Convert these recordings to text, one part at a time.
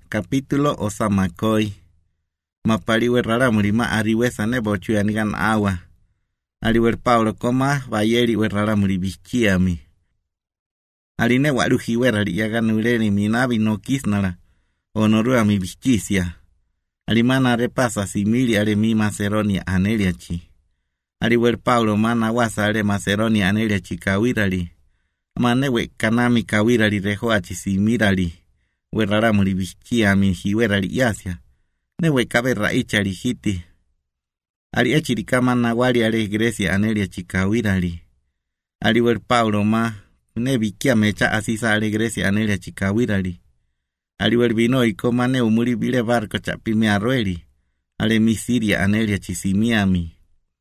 capítulo Osamakoi. Mapariwe raramuri ma ariwe sane bochu anigan agua. Ariwe Paulo koma bayeri we raramuri bichiami. Aline waruhi werari yaganureni minabi no kisnara. Onorua mi bichisia. Alimana repasa simili ale mi Macedonia aneliachi. Ariwe Paulo mana wasa ale Macedonia aneliachi kawirali. Manewe kanami kawirali rehoachi simirali. Werraramuri bichiami hiwerali yasia. Newe kabe raichari hiti. Ali echiri kama nawali ale Grecia anelia chikawirali. Ali wer Paulo ma nebi kia mecha asisa ale Grecia anelia chikawirali. Ali wer vino ikoma ne umuri bile barco chapimi arroeli. Ale misiria anelia chisimiami.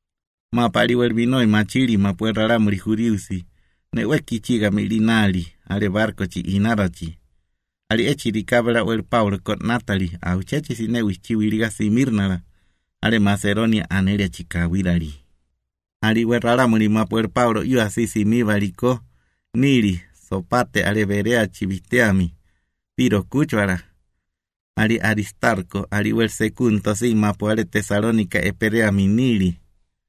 Ma pali wer vino imachiri ma puerraramuri juriusi. Newe kichiga milinali ale barco chi inarachi. Ali echiri kabla wer Paulo kot Natali au chechi sine wichiwiliga simirnala. Ale Macedonia anelia chikawirali. Ali werraramuri mapuer Paulo yu asisi mi valiko nili sopate ale berea chivisteami piro kuchwara. Ali Aristarco ali wer secunto si mapu ale Tesalónica epereami nili.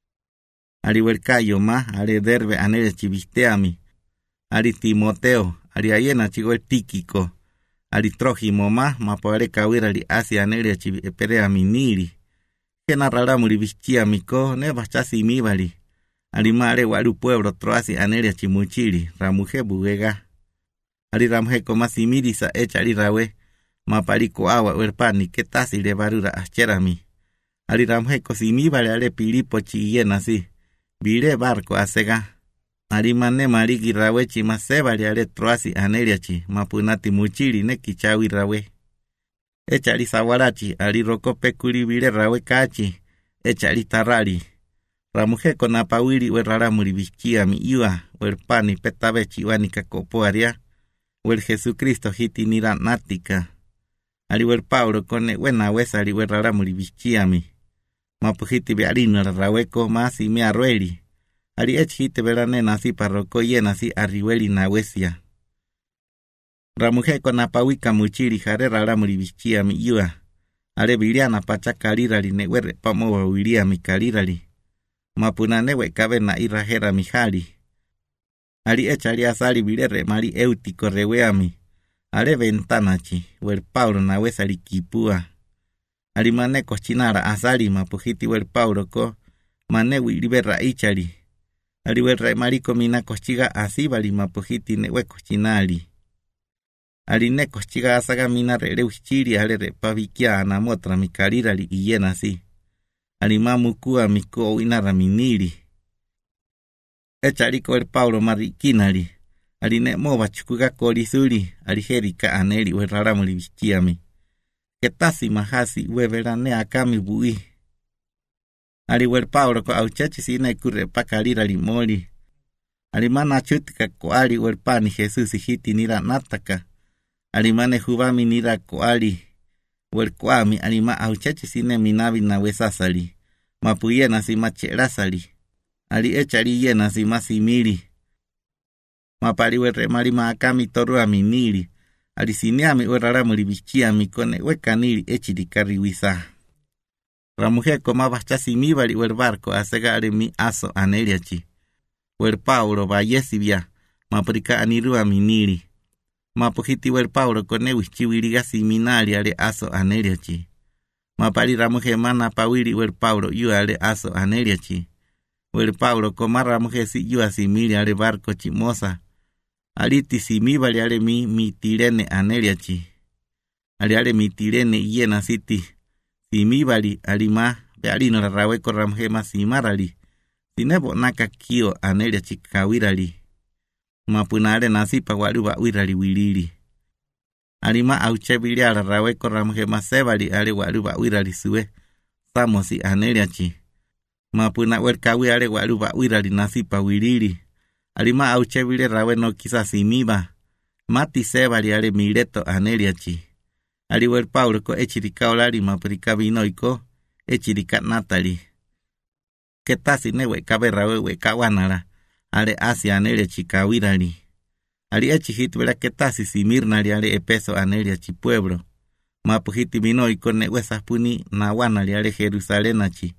Ali wer Cayo ma ale Derbe anelia chivisteami. Ali Timoteo ali ayena chigo Tíquico. Ali Trófimo ma mapu ale kawirali Asia anelia chivisteami nili. Kena raramuri bichiami ko ne bachasi mibali. Alimare waru pueblo troasi anelia chimuchili ramuje buega. Ali ramuje koma simirisa echari rawe mapariko agua werpani ketasi le barura acherami. Ali ramuje kosimibali ale Pilipo chiyena si bile barco asega. Ali mane marigi rawe chimasebali ale troasi anelia chi mapunati muchili ne kichawi rawe. Echari sawarachi, ali rokope kuribile rawe kachi, echari tarari. Ramuje konapawili we raramuri bichiami iwa, werpani petabechi wani kakopoaria, wer Jesucristo hiti nira natika. Ali wer Paulo kone wena wesa ali wer raramuri bichiami. Mapuhiti bearino raweko masi me arrueli. Ali echite verane nasi parroko yenasi arriweli na wesia. Ramuje konapawika muchiri jare raramuri bichiami iwa. Ale viliana pacha kalirali newere pamowa wiliami kalirali. Mapuna newe kabe na irajera mijali. Ali echari asali vilere mari eutiko reweami. Ale ventanachi, wer Paulo na wesali kipua. Ali mane cochinara asali mapuhiti wer Paulo ko manewi libera ichari. Ali wer mariko mina cochiga asibali mapuhiti newe cochinali. Ali kochiga asaga mina reuchiri ale repavikia na motra mikalirali iyena si. Ali mamukua miko inara minili. Echari ko Paulo marikinali. Ali ne moba chukuga kolisuli. Ali herika aneli werraramuri bichiami. Ketasi mahasi weverane akami bui. Ali wer Paulo ko auchechi sine kure pakalirali moli. Ali mana chutika ko ali wer pani Jesus hiti nira nataka. Alimane hubami nira koali. Wer koami alima auchechi sine minabi na wesasali. Mapuyena si macherasali. Ali echari yena si masimili. Mapari wer remari maakami torua minili. Ali sineami weraramuri bichiami kone wekanili echiri kariwisa. Ramuje koma bachasi mibali wer barco asega ale mi aso aneliachi. Wer Paulo bayesibia. Maprika anirua minili. Mapuhiti wer Paulo kone wichiwiliga siminali ale aso aneliachi. Mapari ramuje mana pawili wer Paulo yu ale aso aneliachi. Wer Paulo koma ramuje si yu asimili ale barco chimosa. Aliti simibali ale mi mitirene aneliachi. Ale mitirene yena siti. Simibali alima bealino la raweko ramuje masimarali. Sinebo naka kio aneliachi kawirali. Mapunare nasipa waluba wirali wilili. Alima auchebiliara raweko ramuje masebali ale waluba wirali suwe. Samosi aneliachi. Mapuna werkawi ale waluba wirali nasipa wilili. Alima auchebile rawe no kisa simiba. Mati sebali ale mileto aneliachi. Ali wer Paulo ko echirika olari mapurika vinoiko. Echirika natali. Ketasi newe kabe rawe wekawanara. Ale Asia anelia chikawirali. Ali echihit vera ketasi simirnali ale Epeso anelia chi pueblo. Mapu hiti binoi kone wesa puni na wana liare Jerusalén chi.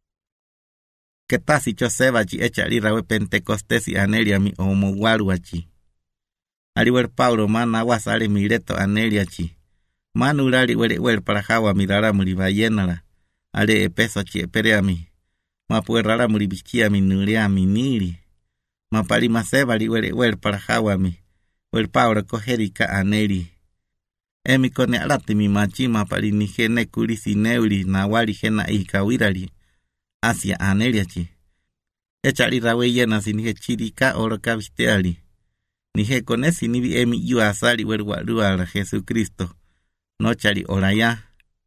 Ketasi choseba chi echari rawe Pentecostesi anelia mi omo walua chi. Aliwer Paulo mana wasale mileto anelia chi. Manu lali wele para hawa mirara muri bayenala. Ale epeso chi epereami. Mapu errara muri bichia mi nulia mi nili. Mapali maseba li wele para hawa mi. Wel Paulo koherika aneli. Emi kone alati mi machi mapali nihene kulisi neuli na wali hena ikawirali. Asia anelia chi. Echari rawe yena sinihe chirika oroka visteali. Nije konesi nibi emi yu asali werwalua la Jesucristo. No chari oraya.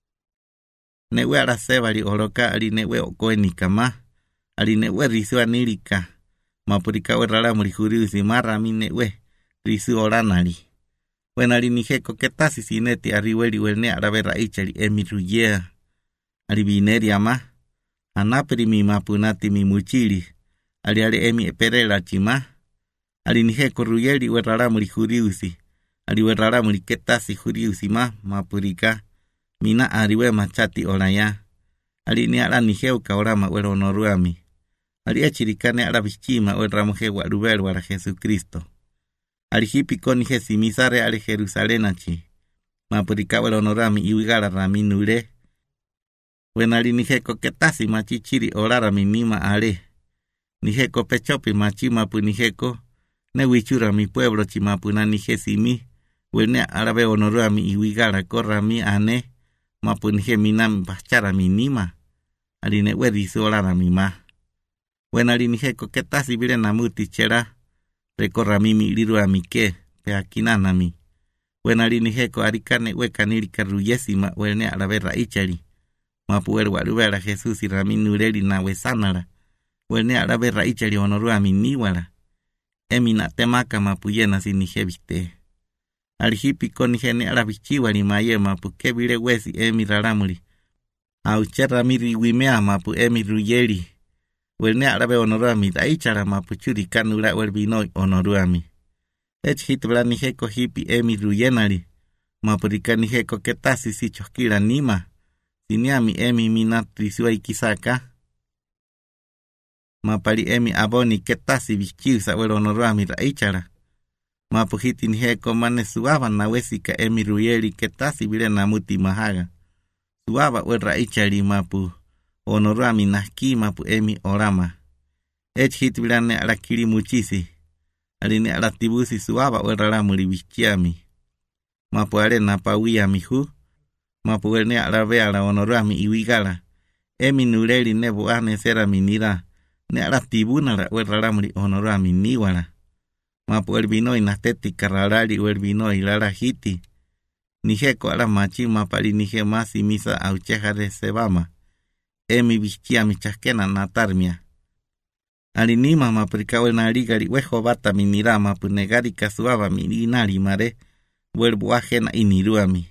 Newe ala sebali oroka ali newe okoeni kama. Ali newe risu anilika. Mapurika werala murihuriusi marami newe risu oranali. Wenali nije koketasi sineti ariweli wene arabe raichari emi ruyea. Ali bineri ama. Anapri mi mapunati mi muchili. Ali emi eperela chima. Ali nije koruyeli werala murihuriusi. Ali werala muriketasi huriusi mapurika. Mina ariwe machati oraya. Ali ni ala nijeu kaorama wero noruami. Ali echirikane ala bichima wera muje warubel wara Jesucristo. Ali hipiko nije simisare ali Jerusalén chi. Mapurika wero noruami iwigala rami nure. Wenali nije koketasi machichiri orara minima ale. Nijeko pechopi machi mapu nijeko. Ne wichura mi pueblo chimapuna nije simi. Wene arabe onoruami iwigala korami ane. Mapu nije minam bachara minima. Aline werisu orara mima. Wenali nije koketasi vile namuti chera. Rekorami mi lirua mike. Peakinanami. Wenali nijeko arikane wekanirika ruyesima. Wene arabe raichari. Mapu werwarubera Jesús y rami nureli na wesanara. Wene arabe raichari onoruami niwala. Emi na temaka mapu yena si nije viste. Alhipiko nijene arabichiwa ni maye mapu kebile wesi emi raramuri. Auchera miri wimea mapu emi ruyeli. Wene arabe onoruami daichara mapu churi kanura werbinoi onoruami. Ech hitbla nijeko hipi emi ruyenari. Mapu rika nijeko ketasi si choskira nima. Siniami emi minatrisiwa ikisaka. Mapali emi aboni ketasi bichiusa wero onoruami daichara. Mapu hiti nijeko mane suaba na wesika emi ruyeli ketasi vile namuti mahaga. Suaba wera ichari mapu. Onoruami nahki mapu emi orama. Ech hiti vile ne alakiri muchisi. Aline alatibusi suaba wera ramuri bichiami. Mapu ale napawia mihu. Mapu wene alabe ala onoruami iwigala. Emi nureli nebo ane sera minira. Ne alatibuna la wera ramuri onoruami niwala. Mapu elbinoi nateti kararali elbinoi lara hiti. Nijeko ala machi mapali nije masi misa aucheja de sebama. Emi bichia mi chaskena natarmia. Alinima maprikawe narigari wejo bata minira mapu negari kasuaba mirinari mare. Welbuajena iniruami.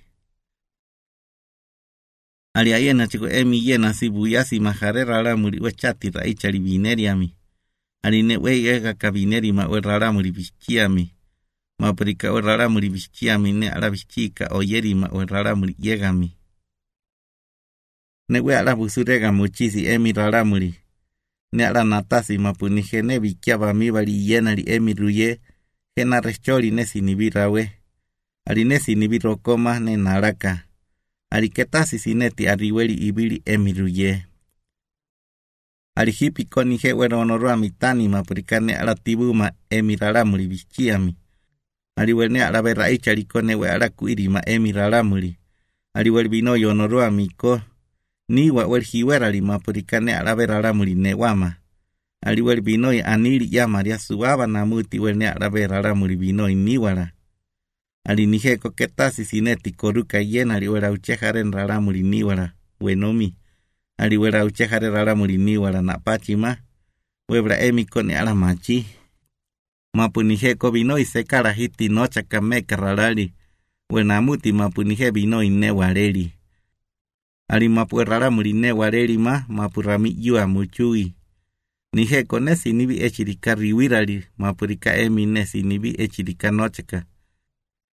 Aliayena chico emi yena si buyasi majarera la muri wechati raichari bineriami. Aline weyega kabineri ma werara muri bichiami. Maprika werara muri bichiami ne ala bichika oyeri ma werara muri yegami. Ne we ala busurega muchisi emi rara muri. Ne ala natasi mapunije ne bikiaba mi bali yenari emi ruye. Hena rechori ne sinibirawe. Aline sinibirokoma ne naraka. Aliketasi sineti ariweli ibili emi ruye. Alihipiko nije wero onoruami tani mapurikane ala tibuma emi raramuri bichiami. Aliwene ala berraicha likone we ala kuirima emi raramuri. Aliwel binoy onoruami ko. Niwa wel hiwerali mapurikane ala berraramuri newama. Aliwel binoy aniri yamaria suaba namuti wene ala berraramuri binoy niwala. Ali nije koketasi sineti koruka yen aliwela uchejaren raramuri niwala. Wenomi. Aliwera uchejare raramuri niwala napachima. Webra emi kone ala machi. Mapunije ko binoi sekara hiti nocha kameka rarali. Wenamuti mapunije binoi newareli. Ali mapu raramuri newareli mapurami yua muchui. Nije konesi nibi echirika riwirali. Mapurika emi nesi nibi echirika nochaka.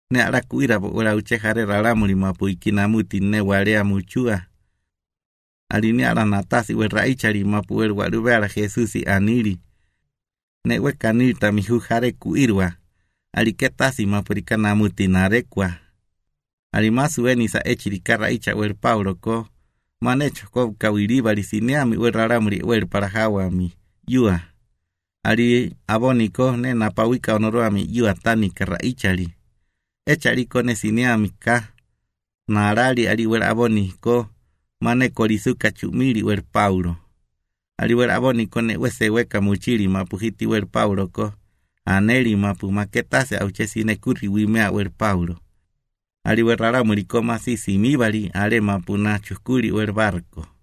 Ne ala kuira po ora uche hare raramuri mapu ikinamuti ne warea muchua. Alini ala natasi we raichari mapu el walubera Jesusi aniri. Ne we kanita mihu hare kuirwa. Aliketasi mapurika namuti narekwa. Alimasu weni sa echirika raicha wel Paulo ko. Manecho ko kawiriba lisineami we raramuri wel parahawami. Yua. Ali aboniko ne napawika onoroami yua tanika raichari. Echari ko ne sineami ka. Narali ali wel aboniko. Mane korisuka chumiri wel Paulo. Ali wel aboniko ne wese weka muchiri mapuhiti wel Paulo ko. Aneli mapu maketase auchesine kuri wimea wel Paulo. Ali wel raramuri ko masisi mibali ale mapu na chukuri wel barco.